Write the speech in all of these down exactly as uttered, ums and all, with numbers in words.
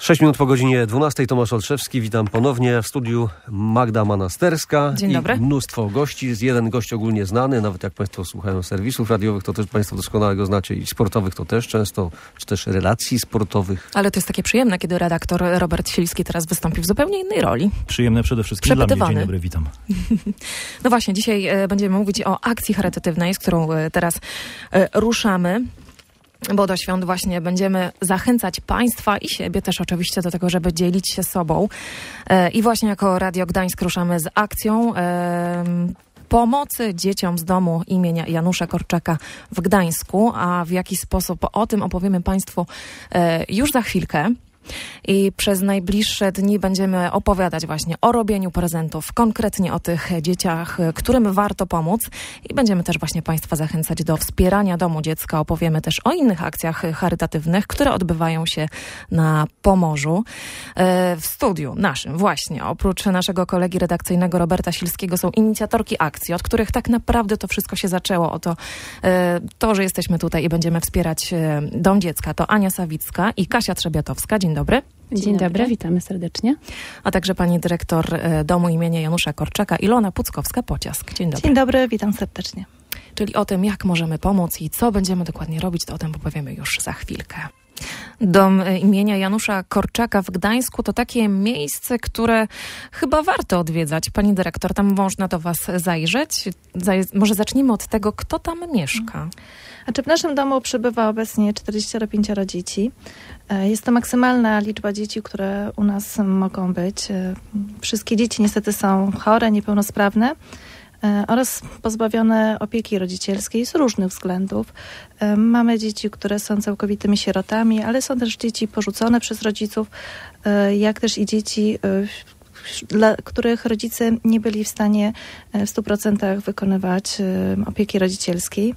sześć minut po godzinie dwunastej, Tomasz Olszewski, witam ponownie w studiu. Magda Manasterska. Dzień dobry. I mnóstwo gości, jest jeden gość ogólnie znany, nawet jak Państwo słuchają serwisów radiowych, to też Państwo doskonale go znacie, i sportowych to też często, czy też relacji sportowych. Ale to jest takie przyjemne, kiedy redaktor Robert Silski teraz wystąpi w zupełnie innej roli. Przyjemne przede wszystkim dla mnie. Dzień dobry, witam. No właśnie, dzisiaj e, będziemy mówić o akcji charytatywnej, z którą e, teraz e, ruszamy. Bo do świąt właśnie będziemy zachęcać Państwa i siebie też oczywiście do tego, żeby dzielić się sobą. E, I właśnie jako Radio Gdańsk ruszamy z akcją e, pomocy dzieciom z domu imienia Janusza Korczaka w Gdańsku. A w jaki sposób o tym opowiemy Państwu e, już za chwilkę. I przez najbliższe dni będziemy opowiadać właśnie o robieniu prezentów, konkretnie o tych dzieciach, którym warto pomóc, i będziemy też właśnie Państwa zachęcać do wspierania Domu Dziecka. Opowiemy też o innych akcjach charytatywnych, które odbywają się na Pomorzu. W studiu naszym właśnie, oprócz naszego kolegi redakcyjnego Roberta Silskiego, są inicjatorki akcji, od których tak naprawdę to wszystko się zaczęło. Oto to, że jesteśmy tutaj i będziemy wspierać Dom Dziecka, to Ania Sawicka i Kasia Trzebiatowska. Dzień dobry. Dzień, Dzień dobry. dobry, witamy serdecznie. A także pani dyrektor Domu imienia Janusza Korczaka, Ilona Puckowska-Pociask. Dzień dobry. Dzień dobry, witam serdecznie. Czyli o tym, jak możemy pomóc i co będziemy dokładnie robić, to o tym opowiemy już za chwilkę. Dom imienia Janusza Korczaka w Gdańsku to takie miejsce, które chyba warto odwiedzać. Pani dyrektor, tam można do was zajrzeć. Zaj- może zacznijmy od tego, kto tam mieszka. Znaczy w naszym domu przybywa obecnie czterdzieści pięć dzieci. Jest to maksymalna liczba dzieci, które u nas mogą być. Wszystkie dzieci niestety są chore, niepełnosprawne oraz pozbawione opieki rodzicielskiej z różnych względów. Mamy dzieci, które są całkowitymi sierotami, ale są też dzieci porzucone przez rodziców, jak też i dzieci, dla których rodzice nie byli w stanie w stu procentach wykonywać opieki rodzicielskiej.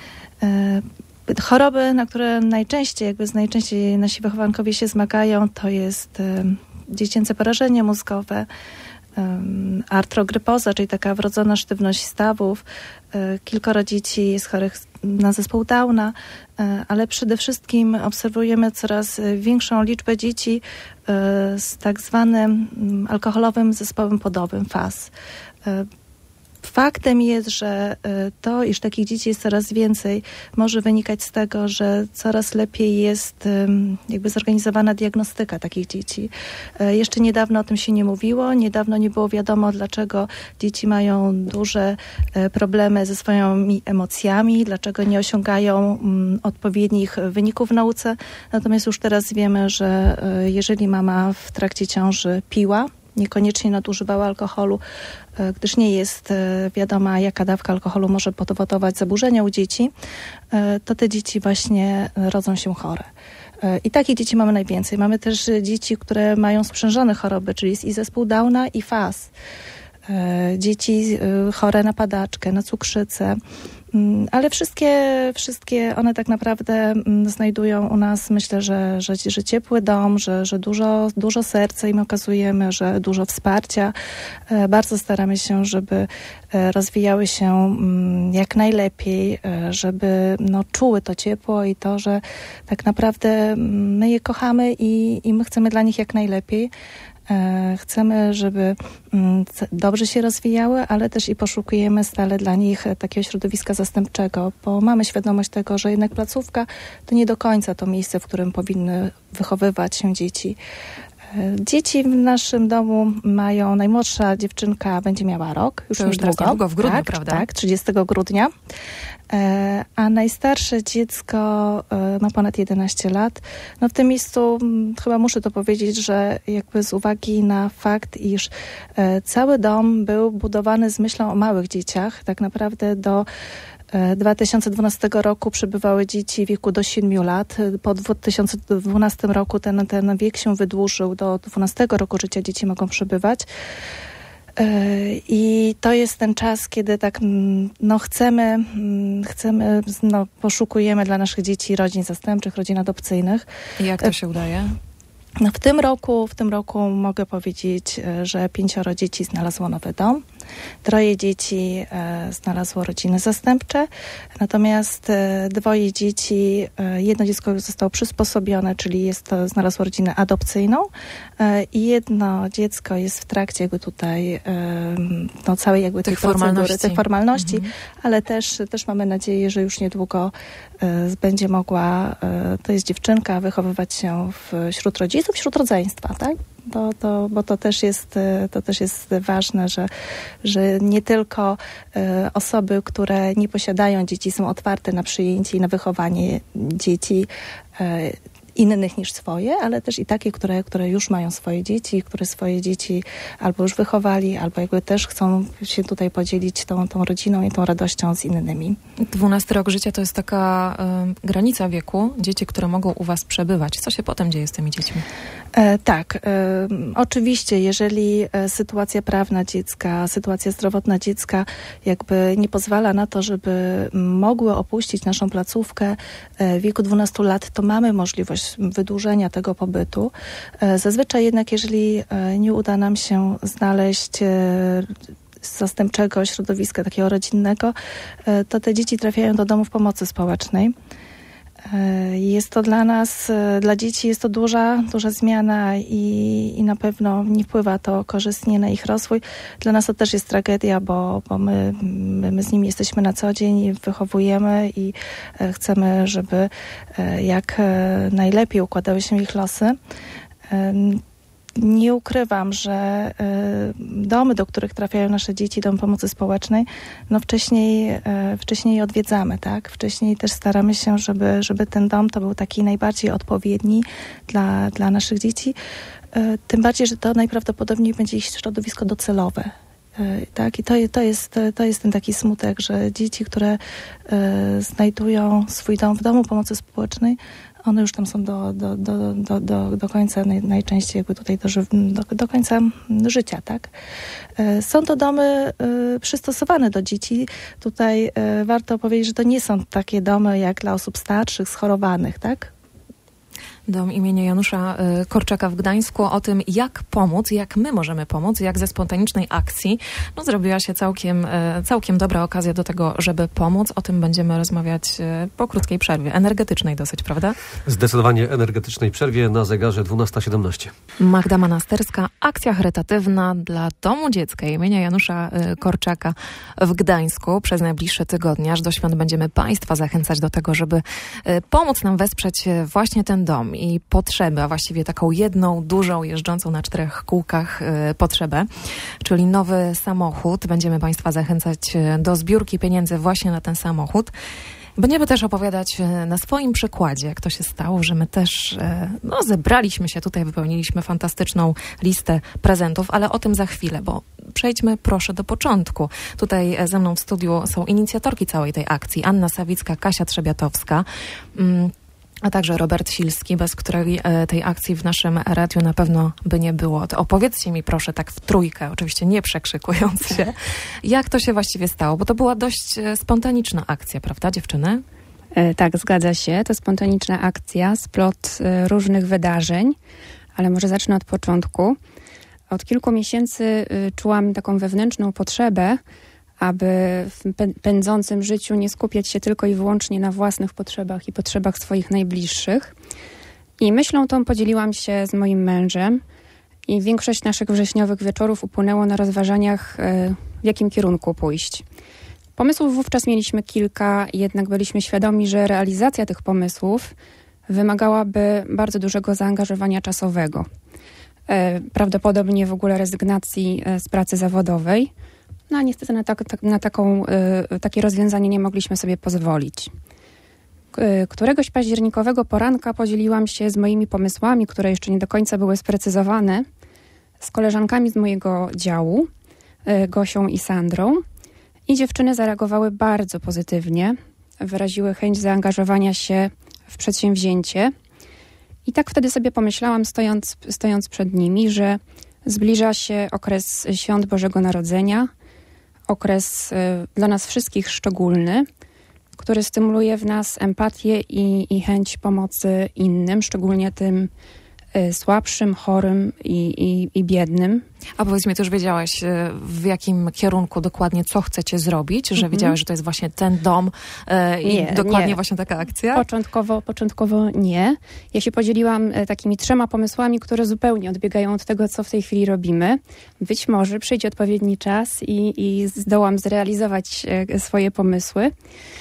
Choroby, na które najczęściej, jakby z najczęściej nasi wychowankowie się zmagają, to jest dziecięce porażenie mózgowe, artrogrypoza, czyli taka wrodzona sztywność stawów. Kilkoro dzieci jest chorych na zespół Downa, ale przede wszystkim obserwujemy coraz większą liczbę dzieci z tak zwanym alkoholowym zespołem płodowym F A S. Faktem jest, że to, iż takich dzieci jest coraz więcej, może wynikać z tego, że coraz lepiej jest jakby zorganizowana diagnostyka takich dzieci. Jeszcze niedawno o tym się nie mówiło, niedawno nie było wiadomo, dlaczego dzieci mają duże problemy ze swoimi emocjami, dlaczego nie osiągają odpowiednich wyników w nauce. Natomiast już teraz wiemy, że jeżeli mama w trakcie ciąży piła, niekoniecznie nadużywała alkoholu, gdyż nie jest wiadoma, jaka dawka alkoholu może powodować zaburzenia u dzieci, to te dzieci właśnie rodzą się chore. I takich dzieci mamy najwięcej. Mamy też dzieci, które mają sprzężone choroby, czyli jest i zespół Downa, i F A S. Dzieci chore na padaczkę, na cukrzycę, ale wszystkie, wszystkie one tak naprawdę znajdują u nas, myślę, że, że, że ciepły dom, że, że dużo, dużo serca im okazujemy, że dużo wsparcia. Bardzo staramy się, żeby rozwijały się jak najlepiej, żeby no, czuły to ciepło i to, że tak naprawdę my je kochamy i, i my chcemy dla nich jak najlepiej. Chcemy, żeby dobrze się rozwijały, ale też i poszukujemy stale dla nich takiego środowiska zastępczego, bo mamy świadomość tego, że jednak placówka to nie do końca to miejsce, w którym powinny wychowywać się dzieci. Dzieci w naszym domu mają, najmłodsza dziewczynka będzie miała rok, już to już niedługo. niedługo w grudniu, tak, prawda? Tak, trzydziestego grudnia. A najstarsze dziecko ma ponad jedenaście lat. No w tym miejscu chyba muszę to powiedzieć, że jakby z uwagi na fakt, iż cały dom był budowany z myślą o małych dzieciach, tak naprawdę do dwa tysiące dwunastego roku przybywały dzieci w wieku do siedmiu lat. Po dwa tysiące dwunastym roku ten, ten wiek się wydłużył, do dwunastego roku życia dzieci mogą przybywać. I to jest ten czas, kiedy tak no chcemy, chcemy no poszukujemy dla naszych dzieci rodzin zastępczych, rodzin adopcyjnych. I jak to się udaje? No w tym roku, w tym roku mogę powiedzieć, że pięcioro dzieci znalazło nowy dom. Troje dzieci e, znalazło rodziny zastępcze, natomiast e, dwoje dzieci, e, jedno dziecko już zostało przysposobione, czyli jest to, znalazło rodzinę adopcyjną e, i jedno dziecko jest w trakcie jakby tutaj e, no, całej jakby tej procedury, tych formalności, mhm. ale też, też mamy nadzieję, że już niedługo e, będzie mogła, e, to jest dziewczynka, wychowywać się wśród rodziców, wśród rodzeństwa, tak? To, to, bo to też jest, to też jest ważne, że, że nie tylko e, osoby, które nie posiadają dzieci, są otwarte na przyjęcie i na wychowanie dzieci e, innych niż swoje, ale też i takie, które, które już mają swoje dzieci, które swoje dzieci albo już wychowali, albo jakby też chcą się tutaj podzielić tą, tą rodziną i tą radością z innymi. dwunasty rok życia to jest taka y, granica wieku, dzieci, które mogą u was przebywać. Co się potem dzieje z tymi dziećmi? E, tak, e, oczywiście, jeżeli e, sytuacja prawna dziecka, sytuacja zdrowotna dziecka jakby nie pozwala na to, żeby mogły opuścić naszą placówkę e, w wieku dwunastu lat, to mamy możliwość wydłużenia tego pobytu. E, zazwyczaj jednak, jeżeli e, nie uda nam się znaleźć e, zastępczego środowiska takiego rodzinnego, e, to te dzieci trafiają do domów pomocy społecznej. Jest to dla nas, dla dzieci jest to duża, duża zmiana i, i na pewno nie wpływa to korzystnie na ich rozwój. Dla nas to też jest tragedia, bo, bo my, my, my z nimi jesteśmy na co dzień, wychowujemy i chcemy, żeby jak najlepiej układały się ich losy. Nie ukrywam, że y, domy, do których trafiają nasze dzieci, dom pomocy społecznej, no wcześniej, y, wcześniej odwiedzamy, tak? Wcześniej też staramy się, żeby, żeby ten dom to był taki najbardziej odpowiedni dla, dla naszych dzieci. Y, tym bardziej, że to najprawdopodobniej będzie ich środowisko docelowe. Y, tak? I to, to, jest, to jest ten taki smutek, że dzieci, które y, znajdują swój dom w domu pomocy społecznej, one już tam są do, do, do, do, do, do końca, naj, najczęściej jakby tutaj do, do, do końca życia, tak? Są to domy y, przystosowane do dzieci. Tutaj y, warto powiedzieć, że to nie są takie domy jak dla osób starszych, schorowanych, tak? Dom imienia Janusza Korczaka w Gdańsku. O tym, jak pomóc, jak my możemy pomóc, jak ze spontanicznej akcji no, zrobiła się całkiem, całkiem dobra okazja do tego, żeby pomóc. O tym będziemy rozmawiać po krótkiej przerwie. Energetycznej dosyć, prawda? Zdecydowanie energetycznej przerwie na zegarze dwunasta siedemnaście. Magda Manasterska, akcja charytatywna dla Domu Dziecka imienia Janusza Korczaka w Gdańsku. Przez najbliższe tygodnie, aż do świąt, będziemy Państwa zachęcać do tego, żeby pomóc nam wesprzeć właśnie ten dom i potrzeby, a właściwie taką jedną, dużą, jeżdżącą na czterech kółkach y, potrzebę, czyli nowy samochód. Będziemy Państwa zachęcać do zbiórki pieniędzy właśnie na ten samochód. Będziemy też opowiadać na swoim przykładzie, jak to się stało, że my też no, zebraliśmy się tutaj, wypełniliśmy fantastyczną listę prezentów, ale o tym za chwilę, bo przejdźmy proszę do początku. Tutaj ze mną w studiu są inicjatorki całej tej akcji. Anna Sawicka, Kasia Trzebiatowska, mm, a także Robert Silski, bez której tej akcji w naszym radiu na pewno by nie było. To opowiedzcie mi proszę tak w trójkę, oczywiście nie przekrzykując się, jak to się właściwie stało, bo to była dość spontaniczna akcja, prawda dziewczyny? E, tak, zgadza się. To spontaniczna akcja, splot e, różnych wydarzeń, ale może zacznę od początku. Od kilku miesięcy e, czułam taką wewnętrzną potrzebę, aby w pędzącym życiu nie skupiać się tylko i wyłącznie na własnych potrzebach i potrzebach swoich najbliższych. I myślą tą podzieliłam się z moim mężem i większość naszych wrześniowych wieczorów upłynęło na rozważaniach, w jakim kierunku pójść. Pomysłów wówczas mieliśmy kilka, jednak byliśmy świadomi, że realizacja tych pomysłów wymagałaby bardzo dużego zaangażowania czasowego. Prawdopodobnie w ogóle rezygnacji z pracy zawodowej. No a niestety na, tak, tak, na taką, y, takie rozwiązanie nie mogliśmy sobie pozwolić. Y, któregoś październikowego poranka podzieliłam się z moimi pomysłami, które jeszcze nie do końca były sprecyzowane, z koleżankami z mojego działu, y, Gosią i Sandrą. I dziewczyny zareagowały bardzo pozytywnie, wyraziły chęć zaangażowania się w przedsięwzięcie. I tak wtedy sobie pomyślałam, stojąc, stojąc przed nimi, że zbliża się okres Świąt Bożego Narodzenia, okres y, dla nas wszystkich szczególny, który stymuluje w nas empatię i, i chęć pomocy innym, szczególnie tym słabszym, chorym i, i, i biednym. A powiedz mi, ty już wiedziałaś, w jakim kierunku dokładnie co chcecie zrobić, że mm-hmm. wiedziałaś, że to jest właśnie ten dom e, i nie, dokładnie nie. właśnie taka akcja? Początkowo, początkowo nie. Ja się podzieliłam e, takimi trzema pomysłami, które zupełnie odbiegają od tego, co w tej chwili robimy. Być może przyjdzie odpowiedni czas i, i zdołam zrealizować e, swoje pomysły.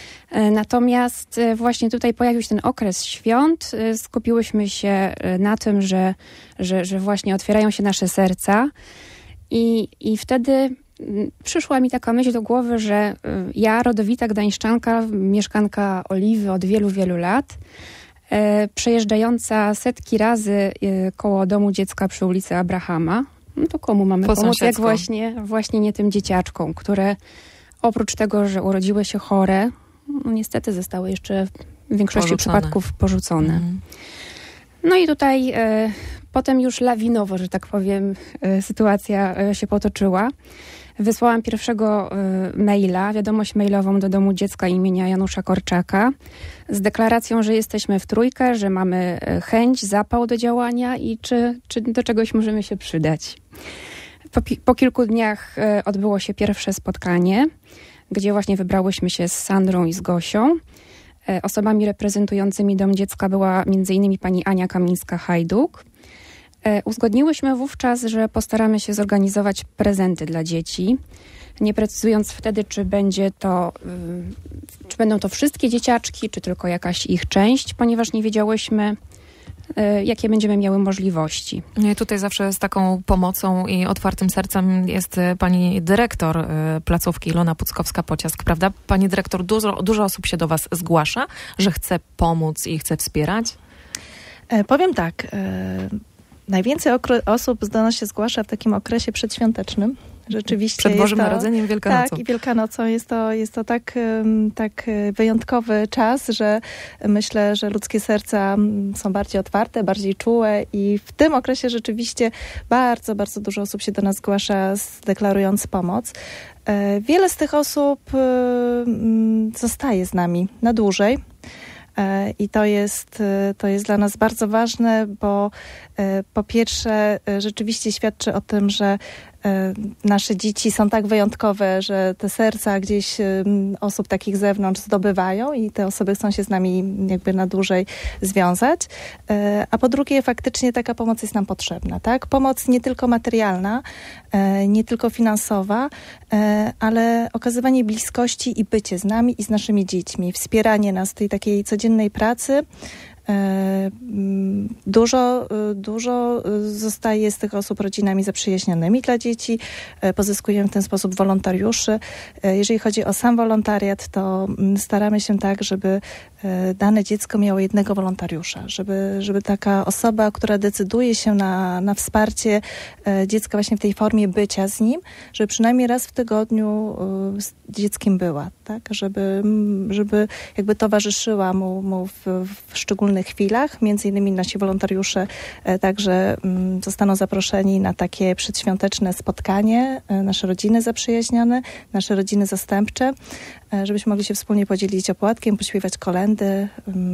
Natomiast właśnie tutaj pojawił się ten okres świąt. Skupiłyśmy się na tym, że, że, że właśnie otwierają się nasze serca i, i wtedy przyszła mi taka myśl do głowy, że ja, rodowita gdańszczanka, mieszkanka Oliwy od wielu, wielu lat, przejeżdżająca setki razy koło domu dziecka przy ulicy Abrahama, no to komu mamy po pomóc, jak właśnie, właśnie nie tym dzieciaczkom, które oprócz tego, że urodziły się chore, no niestety zostały jeszcze w większości porzucone. przypadków porzucone. Mhm. No i tutaj e, potem już lawinowo, że tak powiem, e, sytuacja e, się potoczyła. Wysłałam pierwszego e, maila, wiadomość mailową do domu dziecka imienia Janusza Korczaka z deklaracją, że jesteśmy w trójkę, że mamy chęć, zapał do działania i czy, czy do czegoś możemy się przydać. Po, po kilku dniach e, odbyło się pierwsze spotkanie, gdzie właśnie wybrałyśmy się z Sandrą i z Gosią. E, osobami reprezentującymi Dom Dziecka była między innymi pani Ania Kamińska-Hajduk. E, uzgodniłyśmy wówczas, że postaramy się zorganizować prezenty dla dzieci, nie precyzując wtedy, czy będzie to, y, czy będą to wszystkie dzieciaczki, czy tylko jakaś ich część, ponieważ nie wiedziałyśmy, jakie będziemy miały możliwości. I tutaj zawsze z taką pomocą i otwartym sercem jest pani dyrektor placówki Ilona Puckowska-Pociask, prawda? Pani dyrektor, dużo, dużo osób się do was zgłasza, że chce pomóc i chce wspierać? E, powiem tak, e, najwięcej okre- osób do nas się zgłasza w takim okresie przedświątecznym. Rzeczywiście przed Bożym jest to, Narodzeniem i Wielkanocą. Tak, i Wielkanocą. Jest to, jest to tak, tak wyjątkowy czas, że myślę, że ludzkie serca są bardziej otwarte, bardziej czułe i w tym okresie rzeczywiście bardzo, bardzo dużo osób się do nas zgłasza, deklarując pomoc. Wiele z tych osób zostaje z nami na dłużej. I to jest, to jest dla nas bardzo ważne, bo po pierwsze rzeczywiście świadczy o tym, że nasze dzieci są tak wyjątkowe, że te serca gdzieś osób takich z zewnątrz zdobywają i te osoby chcą się z nami jakby na dłużej związać. A po drugie, faktycznie taka pomoc jest nam potrzebna, tak? Pomoc nie tylko materialna, nie tylko finansowa, ale okazywanie bliskości i bycie z nami i z naszymi dziećmi, wspieranie nas w tej takiej codziennej pracy. Dużo, dużo zostaje z tych osób rodzinami zaprzyjaźnionymi dla dzieci. Pozyskujemy w ten sposób wolontariuszy. Jeżeli chodzi o sam wolontariat, to staramy się tak, żeby dane dziecko miało jednego wolontariusza, żeby, żeby taka osoba, która decyduje się na, na wsparcie dziecka właśnie w tej formie bycia z nim, żeby przynajmniej raz w tygodniu z dzieckiem była, tak? Żeby, żeby jakby towarzyszyła mu, mu w, w szczególnych chwilach. Między innymi nasi wolontariusze także zostaną zaproszeni na takie przedświąteczne spotkanie, nasze rodziny zaprzyjaźnione, nasze rodziny zastępcze, żebyśmy mogli się wspólnie podzielić opłatkiem, pośpiewać kolędy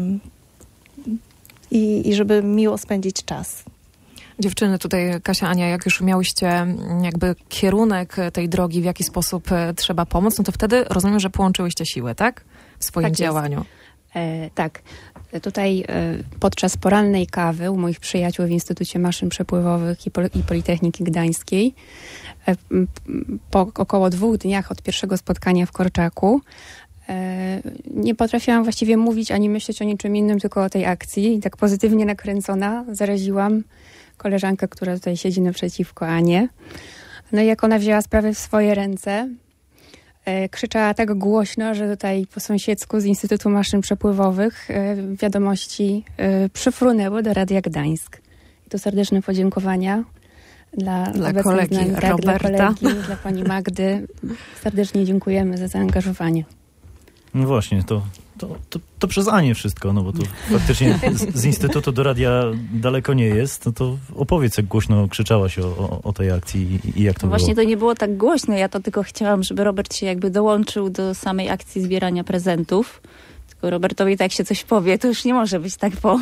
i, i żeby miło spędzić czas. Dziewczyny, tutaj Kasia, Ania, jak już miałyście jakby kierunek tej drogi, w jaki sposób trzeba pomóc, no to wtedy rozumiem, że połączyłyście siły, tak? W swoim tak działaniu. E, tak. Tutaj e, podczas porannej kawy u moich przyjaciół w Instytucie Maszyn Przepływowych i, Pol- i Politechniki Gdańskiej e, po około dwóch dniach od pierwszego spotkania w Korczaku e, nie potrafiłam właściwie mówić ani myśleć o niczym innym, tylko o tej akcji i tak pozytywnie nakręcona zaraziłam koleżankę, która tutaj siedzi naprzeciwko, Anię. No i jak ona wzięła sprawę w swoje ręce, e, krzyczała tak głośno, że tutaj po sąsiedzku z Instytutu Maszyn Przepływowych e, wiadomości e, przyfrunęły do Radia Gdańsk. I tu serdeczne podziękowania dla, dla kolegi nami, tak, Roberta. Dla kolegi, dla pani Magdy. Serdecznie dziękujemy za zaangażowanie. No właśnie, to, to, to, to przez Anię wszystko, no bo tu faktycznie z, z Instytutu do radia daleko nie jest, no to opowiedz, jak głośno krzyczałaś o, o, o tej akcji i, i jak to no było. Właśnie to nie było tak głośno, ja to tylko chciałam, żeby Robert się jakby dołączył do samej akcji zbierania prezentów. Robertowi tak się coś powie, to już nie może być tak po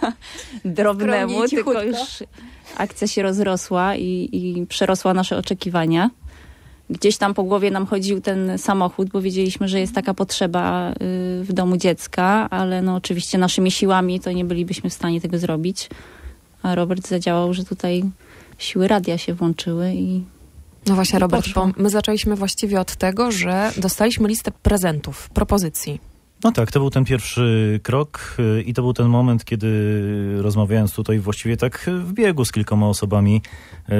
drobnemu, Skromnie, tylko cichutko. już akcja się rozrosła i, i przerosła nasze oczekiwania. Gdzieś tam po głowie nam chodził ten samochód, bo wiedzieliśmy, że jest taka potrzeba y, w domu dziecka, ale no oczywiście naszymi siłami to nie bylibyśmy w stanie tego zrobić. A Robert zadziałał, że tutaj siły radia się włączyły i No właśnie, I Robert, poszło. bo my zaczęliśmy właściwie od tego, że dostaliśmy listę prezentów, propozycji. No tak, to był ten pierwszy krok y, i to był ten moment, kiedy rozmawiając tutaj właściwie tak w biegu z kilkoma osobami, y,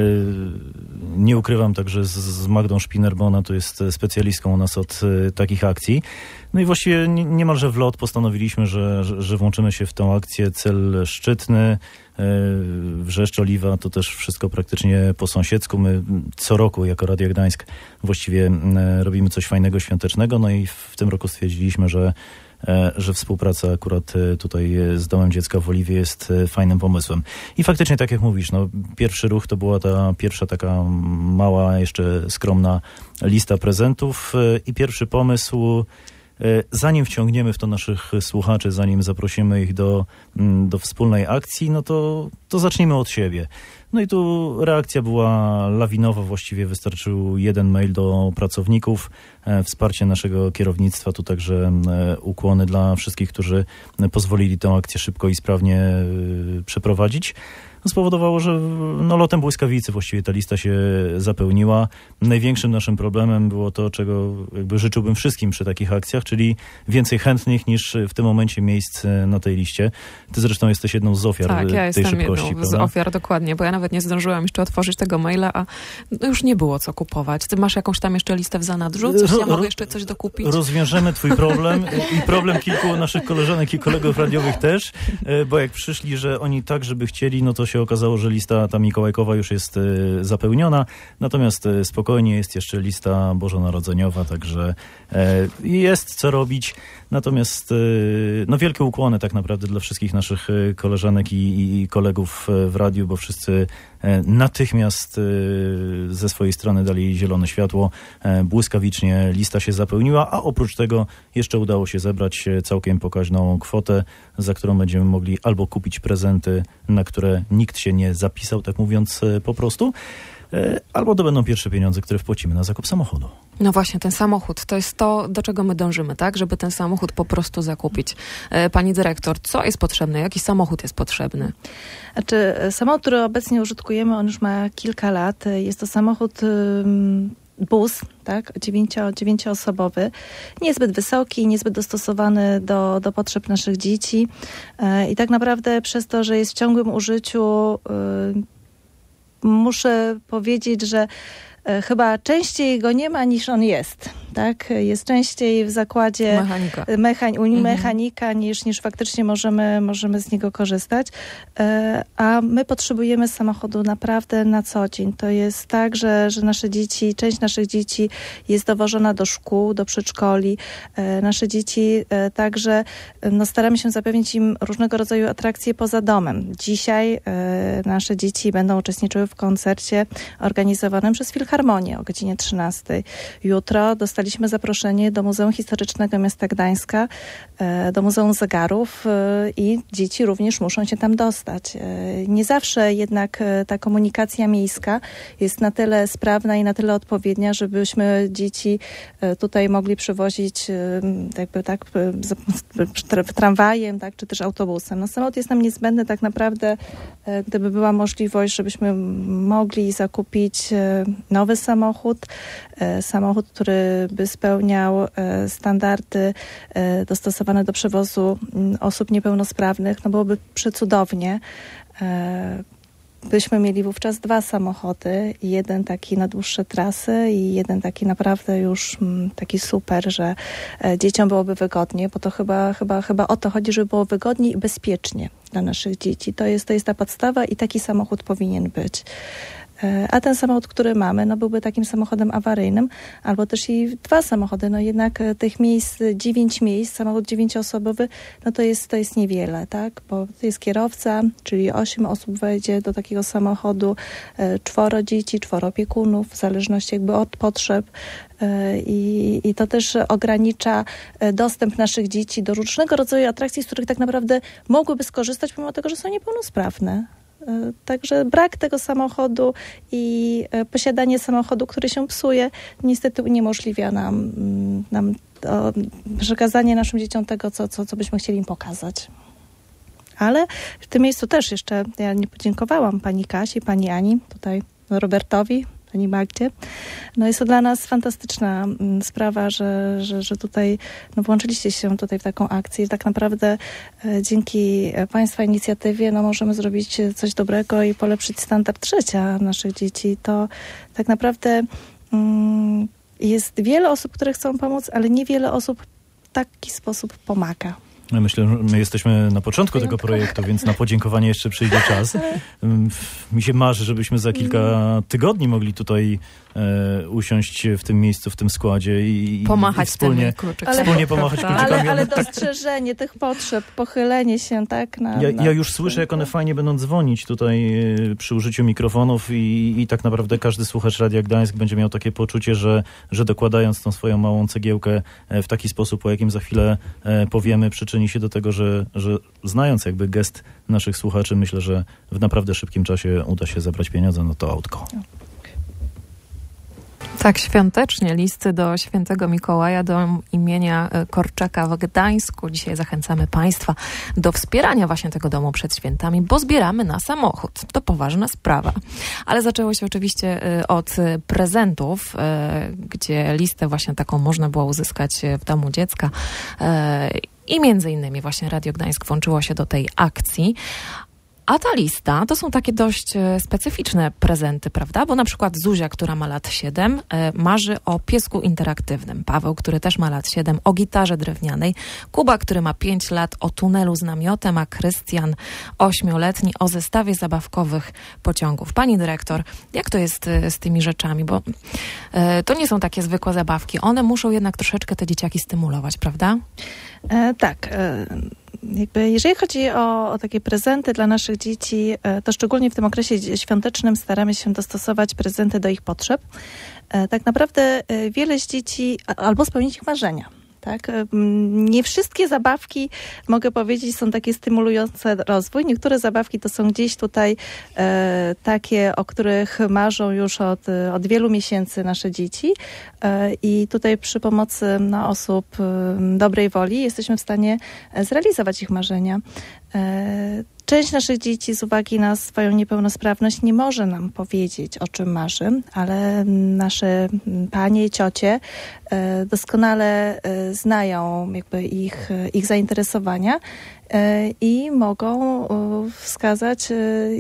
nie ukrywam także z, z Magdą Szpiner, bo ona tu jest specjalistką u nas od y, takich akcji. No i właściwie nie- niemalże w lot postanowiliśmy, że, że, że włączymy się w tą akcję. Cel szczytny, y, Wrzeszcz, Oliwa, to też wszystko praktycznie po sąsiedzku. My co roku jako Radio Gdańsk właściwie y, robimy coś fajnego, świątecznego, no i w tym roku stwierdziliśmy, że e, że współpraca akurat e, tutaj e, z Domem Dziecka w Oliwie jest e, fajnym pomysłem. I faktycznie, tak jak mówisz, no, pierwszy ruch to była ta pierwsza taka mała, jeszcze skromna lista prezentów e, i pierwszy pomysł, e, zanim wciągniemy w to naszych słuchaczy, zanim zaprosimy ich do, mm, do wspólnej akcji, no to, to zacznijmy od siebie. No i tu reakcja była lawinowa, właściwie wystarczył jeden mail do pracowników, e, wsparcie naszego kierownictwa, tu także e, ukłony dla wszystkich, którzy pozwolili tę akcję szybko i sprawnie e, przeprowadzić. Spowodowało, że no, lotem błyskawicy właściwie ta lista się zapełniła. Największym naszym problemem było to, czego jakby życzyłbym wszystkim przy takich akcjach, czyli więcej chętnych niż w tym momencie miejsc na tej liście. Ty zresztą jesteś jedną z ofiar Tak, ja tej jestem szybkości, jedną z prawda? ofiar, dokładnie, bo ja nawet nie zdążyłam jeszcze otworzyć tego maila, a no już nie było co kupować. Ty masz jakąś tam jeszcze listę w zanadrzu? Coś, ja Ro- mogę ro- jeszcze coś dokupić? Rozwiążemy twój problem i problem kilku naszych koleżanek i kolegów radiowych też, e, bo jak przyszli, że oni tak, żeby chcieli, no to się okazało, że lista ta mikołajkowa już jest e, zapełniona, natomiast e, spokojnie jest jeszcze lista bożonarodzeniowa, także e, jest co robić. Natomiast e, no wielkie ukłony tak naprawdę dla wszystkich naszych e, koleżanek i, i kolegów e, w radiu, bo wszyscy e, natychmiast e, ze swojej strony dali zielone światło. E, błyskawicznie lista się zapełniła, a oprócz tego jeszcze udało się zebrać e, całkiem pokaźną kwotę, za którą będziemy mogli albo kupić prezenty, na które nikt się nie zapisał, tak mówiąc e, po prostu, e, albo to będą pierwsze pieniądze, które wpłacimy na zakup samochodu. No właśnie, ten samochód, to jest to, do czego my dążymy, tak? Żeby ten samochód po prostu zakupić. E, Pani dyrektor, co jest potrzebne? Jaki samochód jest potrzebny? Znaczy, samochód, który obecnie użytkujemy, on już ma kilka lat. Jest to samochód ym, bus, tak, dziewięcio, dziewięcioosobowy, niezbyt wysoki, niezbyt dostosowany do, do potrzeb naszych dzieci. E, I tak naprawdę przez to, że jest w ciągłym użyciu, y, muszę powiedzieć, że e, chyba częściej go nie ma niż on jest. Tak? Jest częściej w zakładzie Mechanika. mechań, u Mhm. mechanika niż, niż faktycznie możemy, możemy z niego korzystać. E, a my potrzebujemy samochodu naprawdę na co dzień. To jest tak, że, że nasze dzieci, część naszych dzieci jest dowożona do szkół, do przedszkoli. E, nasze dzieci e, także e, no, staramy się zapewnić im różnego rodzaju atrakcje poza domem. Dzisiaj e, nasze dzieci będą uczestniczyły w koncercie organizowanym przez Filharmonię o godzinie trzynastej. Jutro dostaliśmy zaproszenie do Muzeum Historycznego Miasta Gdańska, e, do Muzeum Zegarów e, i dzieci również muszą się tam dostać. E, nie zawsze jednak e, ta komunikacja miejska jest na tyle sprawna i na tyle odpowiednia, żebyśmy dzieci e, tutaj mogli przywozić e, jakby tak e, z- tramwajem, tak, czy też autobusem. No, samochód jest nam niezbędny tak naprawdę, e, gdyby była możliwość, żebyśmy mogli zakupić e, nowy samochód, e, samochód, który by spełniał e, standardy e, dostosowane do przewozu m, osób niepełnosprawnych, no byłoby przecudownie. E, byśmy mieli wówczas dwa samochody, jeden taki na dłuższe trasy i jeden taki naprawdę już m, taki super, że e, dzieciom byłoby wygodnie, bo to chyba, chyba, chyba o to chodzi, żeby było wygodnie i bezpiecznie dla naszych dzieci. To jest, to jest ta podstawa i taki samochód powinien być. A ten samochód, który mamy, no byłby takim samochodem awaryjnym, albo też i dwa samochody. No jednak tych miejsc, dziewięć miejsc, samochód dziewięcioosobowy, no to jest, to jest niewiele, tak? Bo to jest kierowca, czyli osiem osób wejdzie do takiego samochodu, czworo dzieci, czworo opiekunów, w zależności jakby od potrzeb. I, I to też ogranicza dostęp naszych dzieci do różnego rodzaju atrakcji, z których tak naprawdę mogłyby skorzystać, pomimo tego, że są niepełnosprawne. Także brak tego samochodu i posiadanie samochodu, który się psuje, niestety uniemożliwia nam, nam to przekazanie naszym dzieciom tego, co, co, co byśmy chcieli im pokazać. Ale w tym miejscu też jeszcze ja nie podziękowałam pani Kasi, pani Ani, tutaj Robertowi, pani Magdzie. No jest to dla nas fantastyczna sprawa, że, że, że tutaj no, włączyliście się tutaj w taką akcję. Tak naprawdę e, dzięki państwa inicjatywie no, możemy zrobić coś dobrego i polepszyć standard życia naszych dzieci. To tak naprawdę mm, jest wiele osób, które chcą pomóc, ale niewiele osób w taki sposób pomaga. Myślę, że my jesteśmy na początku tego projektu, więc na podziękowanie jeszcze przyjdzie czas. Mi się marzy, żebyśmy za kilka tygodni mogli tutaj e, usiąść w tym miejscu, w tym składzie i, pomachać i wspólnie, kluczykami. wspólnie pomachać kluczykami. Ale, ale dostrzeżenie tych potrzeb, pochylenie się, tak? Na, ja, na... ja już słyszę, jak one fajnie będą dzwonić tutaj przy użyciu mikrofonów i, i tak naprawdę każdy słuchacz Radia Gdańsk będzie miał takie poczucie, że, że dokładając tą swoją małą cegiełkę w taki sposób, o jakim za chwilę powiemy, przyczyni się do tego, że, że znając jakby gest naszych słuchaczy, myślę, że w naprawdę szybkim czasie uda się zebrać pieniądze na to autko. Tak, świątecznie listy do świętego Mikołaja, do imienia Korczaka w Gdańsku. Dzisiaj zachęcamy Państwa do wspierania właśnie tego domu przed świętami, bo zbieramy na samochód. To poważna sprawa. Ale zaczęło się oczywiście od prezentów, gdzie listę właśnie taką można było uzyskać w domu dziecka. I między innymi właśnie Radio Gdańsk włączyło się do tej akcji. A ta lista to są takie dość specyficzne prezenty, prawda? Bo na przykład Zuzia, która ma lat siedem, marzy o piesku interaktywnym. Paweł, który też ma lat siedem, o gitarze drewnianej. Kuba, który ma pięć lat, o tunelu z namiotem, a Krystian, ośmioletni, o zestawie zabawkowych pociągów. Pani dyrektor, jak to jest z tymi rzeczami? Bo to nie są takie zwykłe zabawki. One muszą jednak troszeczkę te dzieciaki stymulować, prawda? E, tak. E, jakby jeżeli chodzi o, o takie prezenty dla naszych dzieci, e, to szczególnie w tym okresie świątecznym staramy się dostosować prezenty do ich potrzeb. E, tak naprawdę e, wiele z dzieci albo spełnić ich marzenia. Tak? Nie wszystkie zabawki, mogę powiedzieć, są takie stymulujące rozwój. Niektóre zabawki to są gdzieś tutaj e, takie, o których marzą już od, od wielu miesięcy nasze dzieci. E, I tutaj przy pomocy no, osób e, dobrej woli jesteśmy w stanie zrealizować ich marzenia. E, Część naszych dzieci z uwagi na swoją niepełnosprawność nie może nam powiedzieć, o czym marzy, ale nasze panie i ciocie doskonale znają jakby ich, ich zainteresowania i mogą wskazać,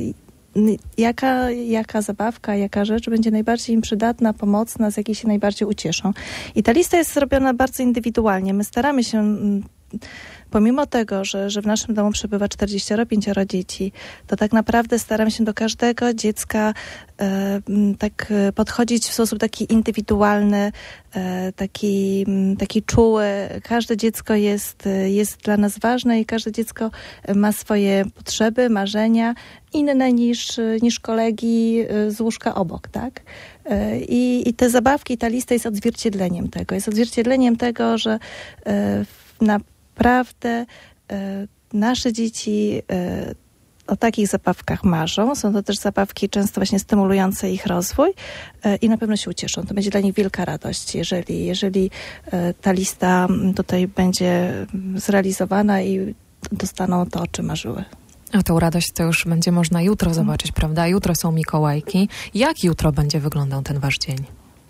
jaka, jaka zabawka, jaka rzecz będzie najbardziej im przydatna, pomocna, z jakiej się najbardziej ucieszą. I ta lista jest zrobiona bardzo indywidualnie. My staramy się... Pomimo tego, że, że w naszym domu przebywa czterdzieści pięć dzieci, to tak naprawdę staram się do każdego dziecka e, tak podchodzić w sposób taki indywidualny, e, taki, taki czuły. Każde dziecko jest, jest dla nas ważne i każde dziecko ma swoje potrzeby, marzenia inne niż, niż kolegi z łóżka obok, tak? E, i, I te zabawki, ta lista jest odzwierciedleniem tego. Jest odzwierciedleniem tego, że e, na Naprawdę e, nasze dzieci e, o takich zabawkach marzą. Są to też zabawki często właśnie stymulujące ich rozwój e, i na pewno się ucieszą. To będzie dla nich wielka radość, jeżeli, jeżeli e, ta lista tutaj będzie zrealizowana i dostaną to, o czym marzyły. A tą radość to już będzie można jutro zobaczyć, prawda? Jutro są Mikołajki. Jak jutro będzie wyglądał ten wasz dzień?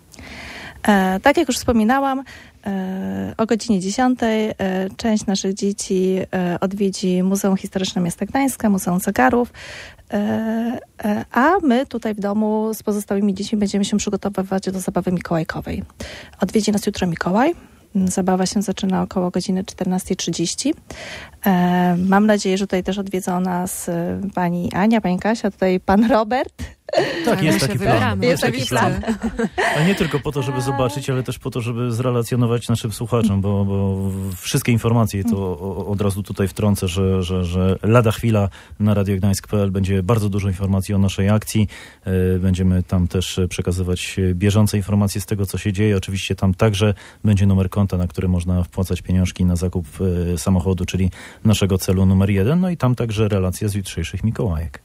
E, tak jak już wspominałam, e, o godzinie dziesiątej e, część naszych dzieci e, odwiedzi Muzeum Historyczne Miasta Gdańska, Muzeum Zegarów, e, e, a my tutaj w domu z pozostałymi dziećmi będziemy się przygotowywać do zabawy mikołajkowej. Odwiedzi nas jutro Mikołaj. Zabawa się zaczyna około godziny czternasta trzydzieści. E, mam nadzieję, że tutaj też odwiedzą nas pani Ania, pani Kasia, tutaj pan Robert, Tak, jest My się taki wybieramy. plan. Jest taki plan. A nie tylko po to, żeby zobaczyć, ale też po to, żeby zrelacjonować naszym słuchaczom, bo, bo wszystkie informacje to o- od razu tutaj wtrącę, że, że, że lada chwila na radio gdańsk kropka p l będzie bardzo dużo informacji o naszej akcji. E, Będziemy tam też przekazywać bieżące informacje z tego, co się dzieje. Oczywiście tam także będzie numer konta, na który można wpłacać pieniążki na zakup e, samochodu, czyli naszego celu numer jeden. No i tam także relacja z jutrzejszych Mikołajek.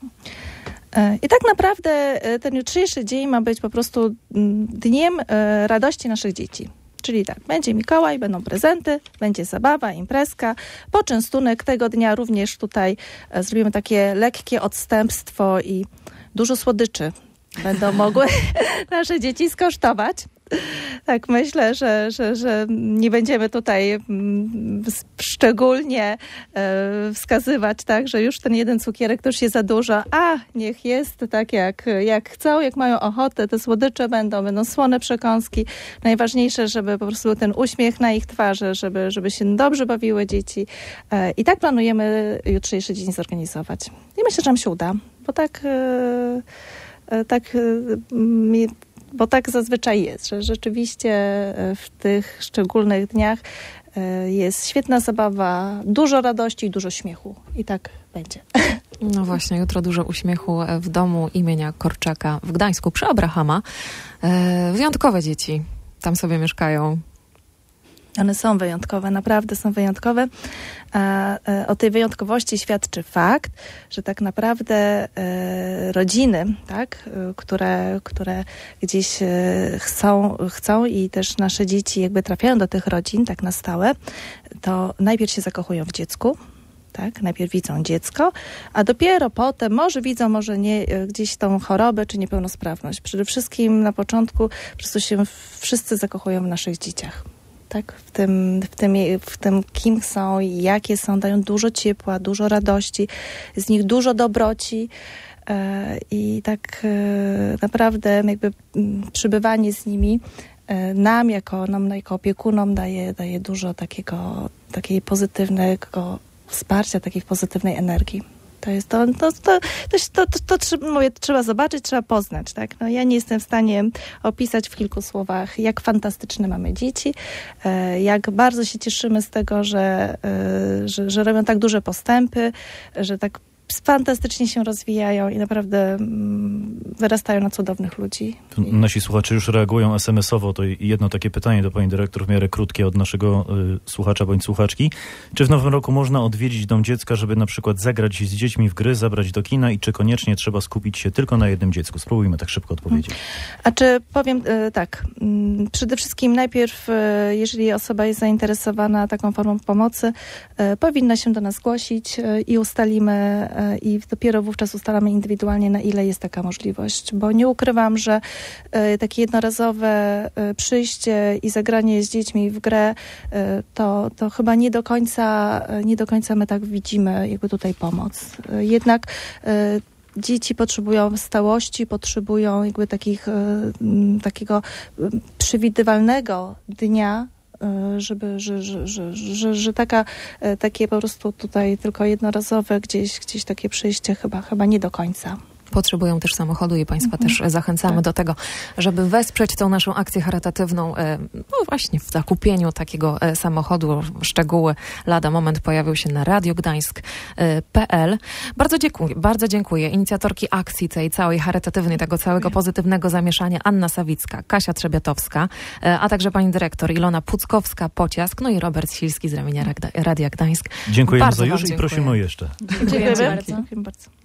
I tak naprawdę ten jutrzejszy dzień ma być po prostu dniem radości naszych dzieci. Czyli tak, będzie Mikołaj, będą prezenty, będzie zabawa, imprezka, poczęstunek tego dnia również tutaj zrobimy takie lekkie odstępstwo i dużo słodyczy będą mogły nasze dzieci skosztować. Tak, myślę, że, że, że nie będziemy tutaj mm, szczególnie e, wskazywać, tak, że już ten jeden cukierek to już jest za dużo, a niech jest tak jak, jak chcą, jak mają ochotę, te słodycze będą, będą słone przekąski. Najważniejsze, żeby po prostu był ten uśmiech na ich twarzy, żeby, żeby się dobrze bawiły dzieci. E, I tak planujemy jutrzejszy dzień zorganizować. I myślę, że nam się uda, bo tak, e, e, tak e, mi Bo tak zazwyczaj jest, że rzeczywiście w tych szczególnych dniach jest świetna zabawa, dużo radości i dużo śmiechu. I tak będzie. No właśnie, jutro dużo uśmiechu w domu imienia Korczaka w Gdańsku przy Abrahama. E, wyjątkowe dzieci tam sobie mieszkają. One są wyjątkowe, naprawdę są wyjątkowe. A o tej wyjątkowości świadczy fakt, że tak naprawdę rodziny, tak, które, które gdzieś chcą, chcą i też nasze dzieci jakby trafiają do tych rodzin tak na stałe, to najpierw się zakochują w dziecku. Tak, najpierw widzą dziecko, a dopiero potem może widzą, może nie gdzieś tą chorobę czy niepełnosprawność. Przede wszystkim na początku po prostu się wszyscy zakochują w naszych dzieciach. Tak, w tym, w, tym, w tym, kim są i jakie są, dają dużo ciepła, dużo radości, z nich dużo dobroci e, i tak e, naprawdę jakby m, przybywanie z nimi e, nam jako, nam jako opiekunom daje, daje dużo takiego, takiej pozytywnego wsparcia, takiej pozytywnej energii. To jest to, to, to, to, to, to, to mówię, trzeba zobaczyć, trzeba poznać, tak? No, ja nie jestem w stanie opisać w kilku słowach, jak fantastyczne mamy dzieci, jak bardzo się cieszymy z tego, że, że, że robią tak duże postępy, że tak fantastycznie się rozwijają i naprawdę wyrastają na cudownych ludzi. Tu nasi słuchacze już reagują es em esowo. To jedno takie pytanie do pani dyrektor, w miarę krótkie od naszego y, słuchacza bądź słuchaczki. Czy w nowym roku można odwiedzić dom dziecka, żeby na przykład zagrać z dziećmi w gry, zabrać do kina i czy koniecznie trzeba skupić się tylko na jednym dziecku? Spróbujmy tak szybko odpowiedzieć. A czy powiem y, tak, y, przede wszystkim najpierw, y, jeżeli osoba jest zainteresowana taką formą pomocy, y, powinna się do nas zgłosić y, i ustalimy i dopiero wówczas ustalamy indywidualnie, na ile jest taka możliwość. Bo nie ukrywam, że y, takie jednorazowe y, przyjście i zagranie z dziećmi w grę, y, to, to chyba nie do końca, y, nie do końca my tak widzimy jakby tutaj pomoc. Y, jednak y, dzieci potrzebują stałości, potrzebują jakby takich, y, takiego przewidywalnego dnia, żeby, że, że, że, że, że taka, takie po prostu tutaj tylko jednorazowe gdzieś, gdzieś takie przyjście chyba, chyba nie do końca. Potrzebują też samochodu i Państwa mhm. też zachęcamy tak. do tego, żeby wesprzeć tą naszą akcję charytatywną, no właśnie w zakupieniu takiego samochodu. Szczegóły lada moment pojawił się na radio gdańsk kropka p l. Bardzo dziękuję, bardzo dziękuję. Inicjatorki akcji tej całej charytatywnej, tego całego pozytywnego zamieszania Anna Sawicka, Kasia Trzebiatowska, a także pani dyrektor Ilona Puckowska-Pociask, no i Robert Silski z ramienia Radia Gdańsk. Dziękujemy bardzo za już dziękuję. I prosimy o jeszcze. Dziękuję, Dziękuję bardzo. Dziękuję bardzo.